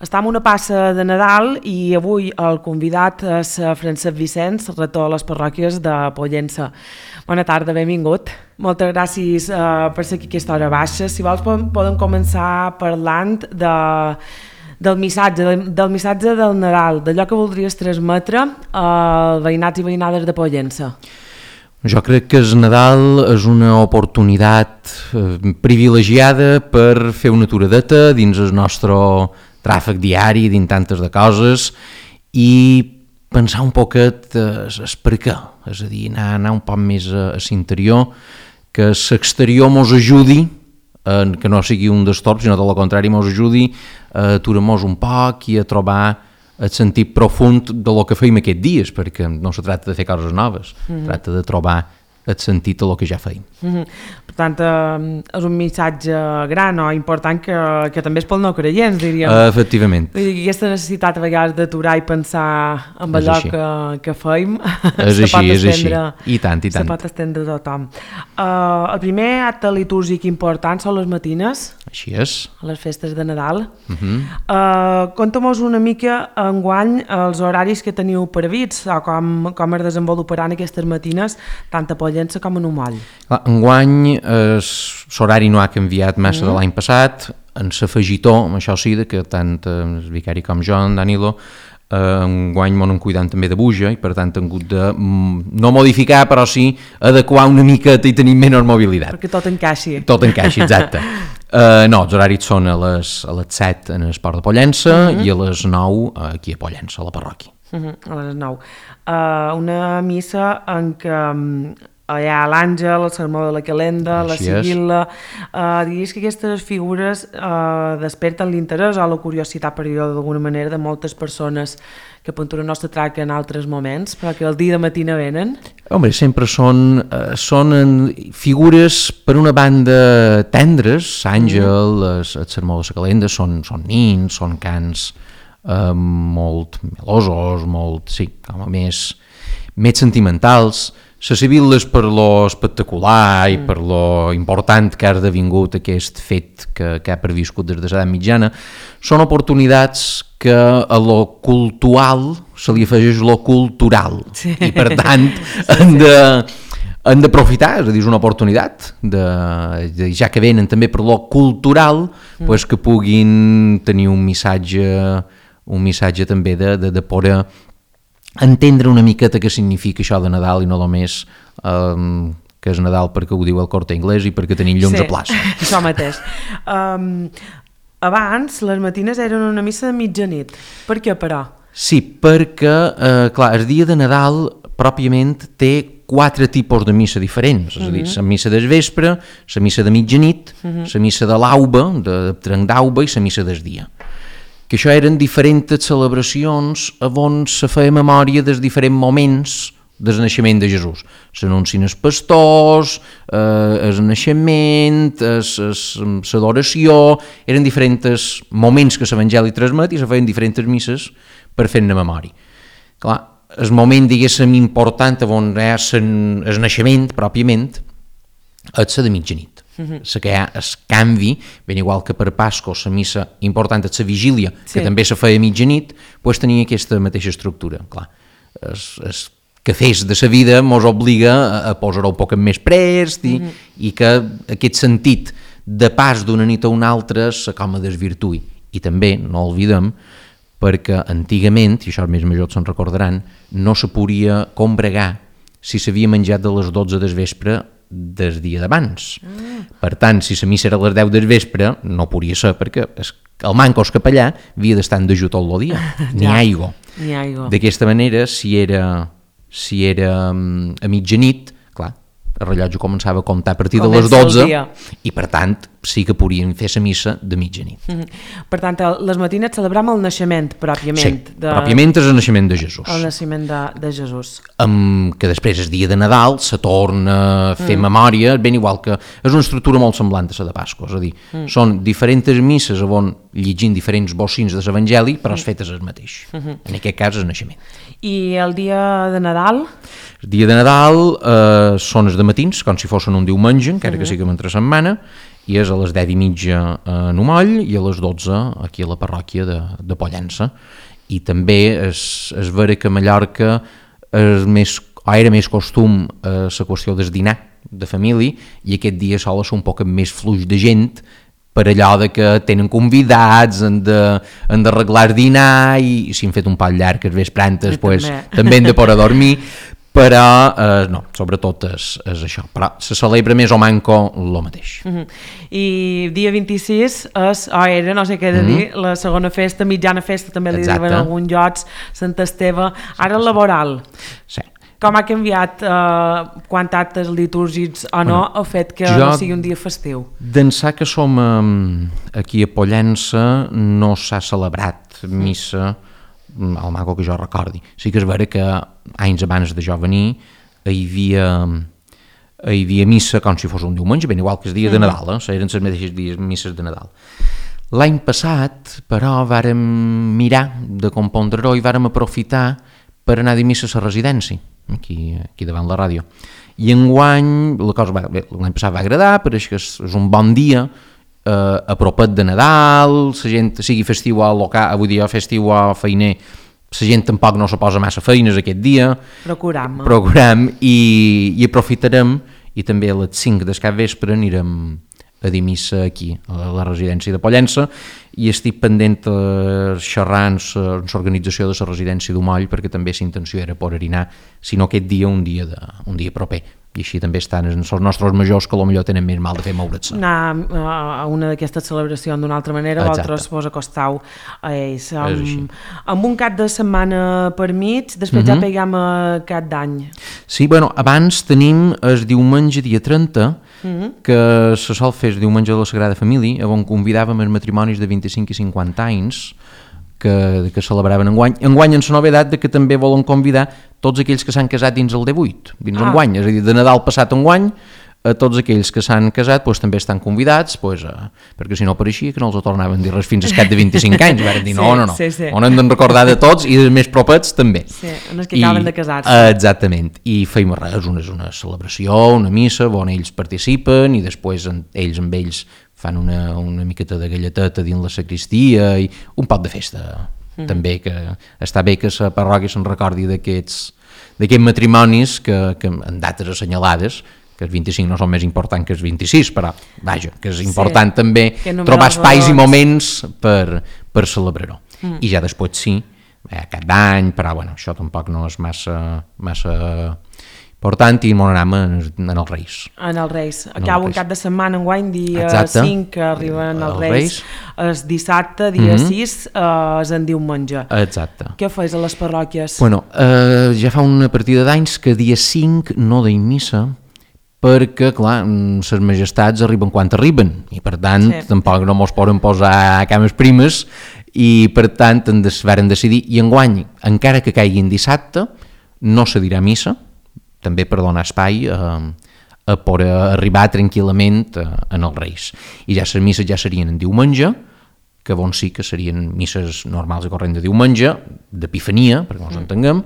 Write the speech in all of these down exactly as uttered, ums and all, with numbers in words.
Estem una passa de Nadal i avui el convidat és Francesc Vicenç, rector de les parròquies de Pollença. Bona tarda, benvingut. Moltes gràcies uh, per ser aquí a aquesta hora baixa. Si vols podem començar parlant de, del missatge, del, del missatge del Nadal, d'allò que voldries transmetre als veïnats i veïnades de Pollença. Jo crec que el Nadal és una oportunitat eh, privilegiada per fer una aturadeta dins el nostre tràfic diari, dins tantes de coses, i pensar un poquet es, es per què, és a dir, anar, anar un poc més a, a l'interior, que l'exterior mos ajudi, eh, que no sigui un destorb, sinó tot el contrari, mos ajudi a aturar-nos un poc i a trobar el sentit profund de lo que feim aquests dies, perquè no se tracta de fer coses noves, mm-hmm. tracta de trobar el sentit de lo que ja feim. Mm-hmm. Per tant, eh, és un missatge gran o important que, que també és pel no creients, diríem. Uh, efectivament. I aquesta necessitat a vegades d'aturar i pensar en és allò així. que, que feim és se així, pot és estendre, així. I tant, i tant. se pot estendre a tothom. Uh, el primer acte litúrgic important són les matines, així és. a les festes de Nadal. Uh-huh. Uh, Conta-mos una mica enguany els horaris que teniu prevists o com, com es desenvoluparan aquestes matines tant a Pollença com a Numoll. Enguany l'horari no ha canviat massa mm. de l'any passat, en l'afegitó, amb això sí, que tant el vicari com jo, en Danilo, eh, enguany m'ho han cuidant també de buja i per tant han hagut de no modificar però sí adequar una miqueta i tenir menys mobilitat. Perquè tot encaixi. Tot encaixi, exacte. uh, no, els horaris són a les, a les set en el Port de Pollença mm-hmm. i a les nou aquí a Pollença, a la parròquia. Mm-hmm, a les nou. Uh, una missa en què hi ha l'Àngel, el sermó de la Calenda, la Sibil·la, uh, diguis que aquestes figures uh, desperten l'interès o la curiositat, per dir-ho d'alguna manera, de moltes persones que punturen el nostre trac en altres moments, però que el dia de matina venen. Home, sempre són, uh, són figures, per una banda, tendres, Àngel, mm. el, el sermó de la Calenda, són, són nins, són cants uh, molt melosos, molt, sí, com a més, més sentimentals. La Sibil·la és per lo espectacular i per lo important que ha esdevingut aquest fet que, que ha previscut des de l'edat mitjana. Són oportunitats que a lo cultural se li afegeix lo cultural sí. i per tant sí, han de, han d'aprofitar, és a dir, és una oportunitat de, de, ja que venen també per lo cultural, mm. pues que puguin tenir un missatge un missatge també de, de, de poder entendre una miqueta què significa això de Nadal i no només um, que és Nadal perquè ho diu el Corte Inglés i perquè tenim llums sí, a plaça. Això mateix. Um, abans les matines eren una missa de mitjanit. Per què, però? Sí, perquè, uh, clar, el dia de Nadal pròpiament té quatre tipus de missa diferents, és a dir, la uh-huh. missa del vespre, la missa de mitjanit, la uh-huh. missa de l'auba, de trenc d'auba i la missa del dia. Que això eren diferents celebracions on se feia memòria dels diferents moments del naixement de Jesús. S'anuncien els pastors, eh, el naixement, l'adoració, eren diferents moments que l'Evangeli transmet i se feien diferents misses per fer-ne memòria. Clar, el moment, diguéssim, important on hi ha el naixement, pròpiament, és la de mitjanit. Uh-huh. La que hi ha el canvi, ben igual que per Pasco la missa important és la vigília, sí. que també se feia a mitjanit, doncs tenia aquesta mateixa estructura. Clar, es, es que fes de la vida mos obliga a, a posar-ho un poc més prest i, uh-huh. i que aquest sentit de pas d'una nit a una altra se com a desvirtui. I també, no oblidem, perquè antigament, i això els més majors se'n recordaran, no se podia combregar si s'havia menjat de les dotze del vespre del dia d'abans. Mm. Per tant, si la missa era a les deu del vespre, no podia ser, perquè el manco, el capellà, havia d'estar en dejú tot el dia. Ni ja. aigua. Ni aigua. D'aquesta manera, si era, si era a mitjanit, clar, el rellotge començava a comptar a partir de les dotze i, per tant, sí que podien fer la missa de mitjanit. Mm-hmm. Per tant, les matines celebrem el naixement, pròpiament. Sí, de... pròpiament és el naixement de Jesús. El naixement de, de Jesús. Um, que després, el dia de Nadal, se torna a fer mm. memòria, ben igual que... És una estructura molt semblant a la de Pasqua, és a dir, mm. són diferents misses on llegint diferents bocins de l'Evangeli, però els fetes el mateix. Mm-hmm. En aquest cas, el naixement. I el dia de Nadal? El dia de Nadal eh, són els de matins, com si fossin un diumenge, encara mm-hmm. que sigui entre setmana, i és a les deu i mitja a Numoll i a les dotze aquí a la parròquia de, de Pollença. I també és, és vera que a Mallorca és més, era més costum eh, la qüestió del dinar de família, i aquest dia sol ser un poc més fluix de gent per allò de que tenen convidats, han d'arreglar dinar, i, i si han fet un pal llarg que es vesprantes, pues, també. també han de poder dormir, però eh, no, sobretot és, és això, però se celebra més o manco el mateix. Uh-huh. I dia vint-i-sis és, o era, no sé què he de dir, uh-huh. la segona festa, mitjana festa, també li diuen en alguns llocs, Sant Esteve, ara el laboral. Sí. Com ha canviat eh, quant actes litúrgics o no bueno, el fet que no sigui un dia festiu? D'ençà que som eh, aquí a Pollença no s'ha celebrat missa al maco que jo recordi. Sí que és vera que anys abans de jo venir hi havia, hi havia missa com si fos un diumenge, ben igual que el dia de Nadal, eh? Eren les mateixes dies misses de Nadal. L'any passat, però, vàrem mirar de compondre-ho i vàrem aprofitar per anar de missa a la residència, aquí, aquí davant la ràdio. I enguany, la cosa va, bé, l'any passat va agradar, però és que és, és un bon dia, eh, a propet de Nadal, la gent, sigui festiu o local, avui dia festiu o feiner, la gent tampoc no se posa massa feines aquest dia. Procuram. Procuram i, i aprofitarem, i també a les cinc del capvespre anirem a dir missa aquí, a la residència de Pollença, i estic pendent de xerrar amb l'organització de la residència d'Umoll, perquè també l'intenció era poder anar, si no aquest dia, un dia, de, un dia proper. I així també estan els nostres majors que potser tenen més mal de fer moure's. Anar a una d'aquestes celebracions d'una altra manera, vosaltres vos acostau a ells. Amb, amb un cap de setmana per mig, després uh-huh. ja peguem a cap d'any. Sí, bueno, abans tenim el diumenge dia trenta, uh-huh. que se sol fer el diumenge de la Sagrada Família, on convidàvem els matrimonis de vint-i-cinc i cinquanta anys, que, que celebraven enguany. Enguany en la novedat de que també volen convidar tots aquells que s'han casat dins el divuit, dins ah. enguany, és a dir, de Nadal passat enguany, a tots aquells que s'han casat doncs, també estan convidats, doncs, eh, perquè si no pareixia que no els ho tornaven a dir res fins al cap de vint-i-cinc anys, varen dir no, sí, no, no, sí, sí. On hem de recordar de tots i dels més propets també. Sí, els que acaben I, de casar-se. Exactament, i feim res, una, una celebració, una missa, on ells participen i després en, ells amb ells fan una, una miqueta de galleteta dins la sacristia i un pot de festa. Mm. També, que està bé que la parròquia se'n recordi d'aquests d'aquests matrimonis que, que en dates assenyalades, que els vint-i-cinc no són més importants que els vint-i-sis, però vaja, que és important sí, també trobar espais i moments per, per celebrar-ho. Mm. I ja després sí, eh, cada any, però bueno, això tampoc no és massa, massa important, i m'ho anem en, en els Reis. En els Reis. Acabo un cap de setmana enguany, dia Exacte. cinc, que arriben els Reis. Reis. El dissabte, dia mm-hmm. sis, eh, es en diumenge. Exacte. Què feis a les parròquies? Bueno, eh, ja fa una partida d'anys que dia cinc no deim missa, perquè, clar, les majestats arriben quan arriben, i per tant sí. tampoc no mos poden posar cames primes, i per tant en des, varen decidir, i enguany, encara que caiguin dissabte, no se dirà missa, també per donar espai a, a poder arribar tranquil·lament a, en els Reis. I ja les misses ja serien en diumenge, que bon sí que serien misses normals i corrent de diumenge, d'Epifania, perquè ens entenguem.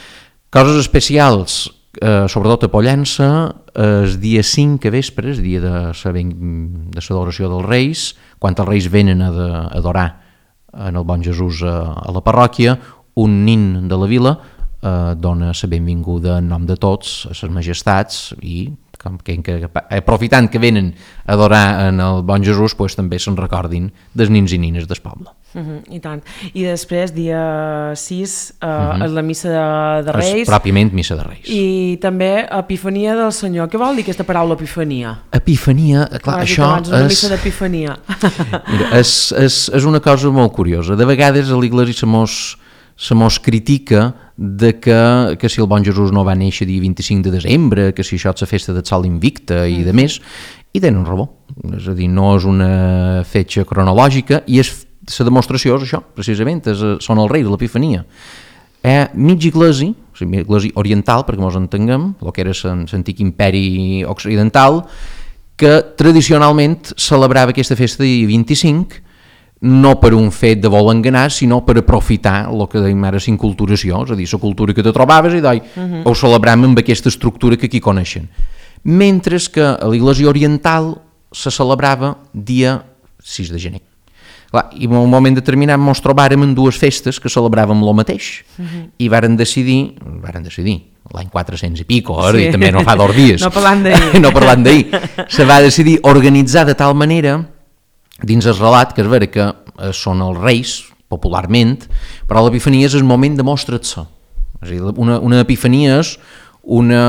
Coses especials, eh, sobretot a Pollença, el dia cinc a vespre, el dia de la de l'adoració dels Reis, quan els Reis venen a, de, a adorar en el bon Jesús a, a la parròquia, un nin de la vila Eh, dona la benvinguda en nom de tots a les majestats, i com que, que, aprofitant que venen a adorar en el bon Jesús, pues, també se'n recordin dels nins i nines del poble. Uh-huh, I tant. I després, dia sis, eh, uh-huh. és la missa de, de Reis. És pròpiament missa de Reis. I també Epifania del Senyor. Què vol dir aquesta paraula Epifania? Epifania, clar, això abans, una és... missa d'Epifania. Mira, és, és, és una cosa molt curiosa. De vegades a l'Iglésia se mos, se mos critica de que, que si el bon Jesús no va néixer dia vint-i-cinc de desembre, que si això és la festa del Sol Invicte i de més, i tenen raó. És a dir, no és una fetge cronològica, i és la demostració és això, precisament, és, són els Reis de l'Epifania. Eh, mig iglesi, o sigui, iglesi oriental, perquè ens entenguem, el que era l'antic imperi occidental, que tradicionalment celebrava aquesta festa dia vint-i-cinc, no per un fet de voler enganar, sinó per aprofitar el que dèiem ara s'inculturació, és a dir, la cultura que te trobaves i doi, uh-huh. ho celebram amb aquesta estructura que aquí coneixen. Mentre que a l'Iglésia oriental se celebrava dia sis de gener. Clar, i en un moment determinat ens trobàrem en dues festes que celebràvem el mateix uh-huh. i varen decidir, varen decidir l'any quatre-cents i pico, sí. i també no fa dos dies, no parlant d'ahir, no parlant d'ahir, se va decidir organitzar de tal manera, dins el relat, que és vera que eh, són els reis, popularment, però l'epifania és el moment de mostrar-se. És a dir, una, una epifania és una,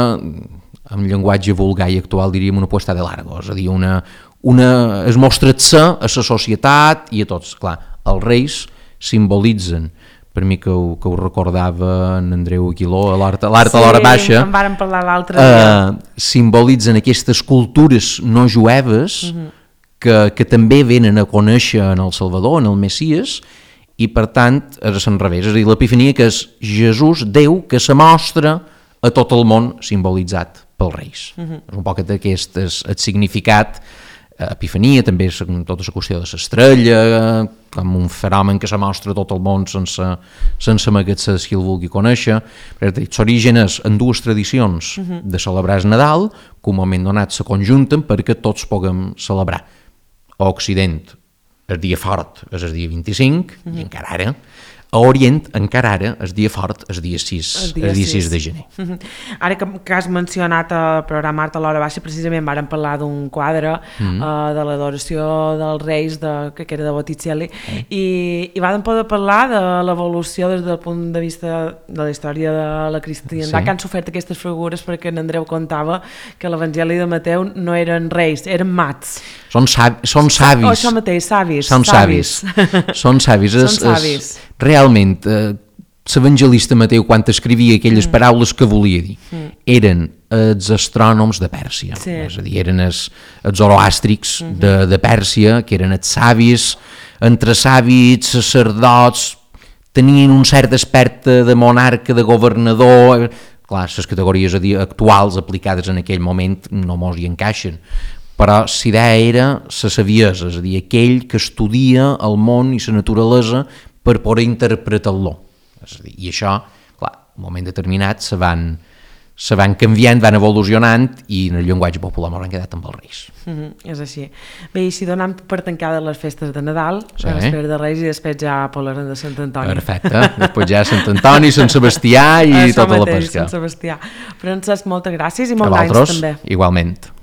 en llenguatge vulgar i actual diríem una puesta de largo, és a dir, una, una, es mostrar-se a la societat i a tots. Clar, els reis simbolitzen, per mi que ho, que ho recordava en Andreu Aguiló a l'Art a l'Hora Baixa, en vàrem parlar l'altre dia. Eh, simbolitzen aquestes cultures no jueves uh-huh. que, que també venen a conèixer en el Salvador, en el Messies, i per tant és a l'enrevés, és a dir, l'epifania que és Jesús, Déu, que se mostra a tot el món simbolitzat pels reis. Uh-huh. És un poc aquest és el significat. Epifania també és tota la qüestió de l'estrella, com un fenomen que se mostra a tot el món sense, sense amagatzer qui el vulgui conèixer. L'origen és en dues tradicions uh-huh. de celebrar el Nadal, que un moment donat se conjunten perquè tots puguem celebrar. A Occident el dia fort és el dia vint-i-cinc, uh-huh. i encara ara, a Orient, encara ara, el dia fort és el dia sis, el dia, el dia sis de gener. Uh-huh. Ara que, que has mencionat el programa Art a l'Hora Baixa, precisament vàrem parlar d'un quadre uh-huh. uh, de l'adoració dels reis, de, que era de Botticelli, uh-huh. i, i vàrem poder parlar de l'evolució des del punt de vista de la història de la cristiandat, sí. que han sofert aquestes figures, perquè en Andreu contava que l'Evangeli de Mateu no eren reis, eren mats. Són, savi, són savis. Oh, això mateix, savis. Són savis. Són savis. Són savis. Realment, eh, l'evangelista Mateu, quan escrivia aquelles mm. paraules que volia dir, mm. eren els astrònoms de Pèrsia. Sí. És a dir, eren els, els zoroàstrics mm-hmm. de, de Pèrsia, que eren els savis, entre savis, sacerdots, tenien un cert aspecte de monarca, de governador. Clar, les categories actuals aplicades en aquell moment no mos hi encaixen. Però la idea era la saviesa, és a dir, aquell que estudia el món i la naturalesa per poder interpretar-lo. És a dir, i això, clar, en un moment determinat se van, se van canviant, van evolucionant i en el llenguatge popular m'han quedat amb els reis. Mm-hmm, és així. Bé, i així donem per tancades les festes de Nadal, sí. a l'espera de Reis, i després ja parlarem de Sant Antoni. Perfecte, després ja Sant Antoni, Sant Sebastià i això tota mateix, la pesca. Sant Sebastià. Francesc, moltes gràcies i molts anys també. Igualment.